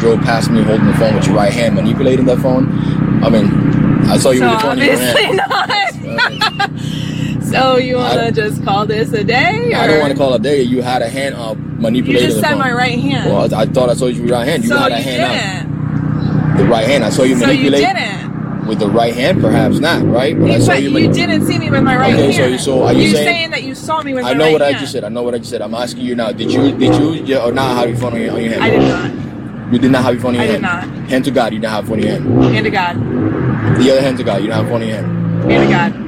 drove past me holding the phone with your right hand, manipulating that phone. I mean, I saw you with the phone in your hand. Not. So you want to just call this a day? Or? I don't want to call it a day. You had a hand up manipulating You just the said phone. my right hand. Well, I thought I saw you with your right hand. You so had a you hand didn't. up. The right hand. I saw you manipulate. So you didn't. With the right hand, perhaps not, right? But I saw you. You didn't see me with my right hand. Okay, so are you saying that you saw me with my right hand? I know what I just said. I know what I just said. I'm asking you now. Did you or not have your phone on your hand? I did not. You did not have your phone in your hand? I did not. Hand to God, you didn't have your phone in your hand. Hand to God. The other hand to God, you don't have your phone in your hand. Hand to God.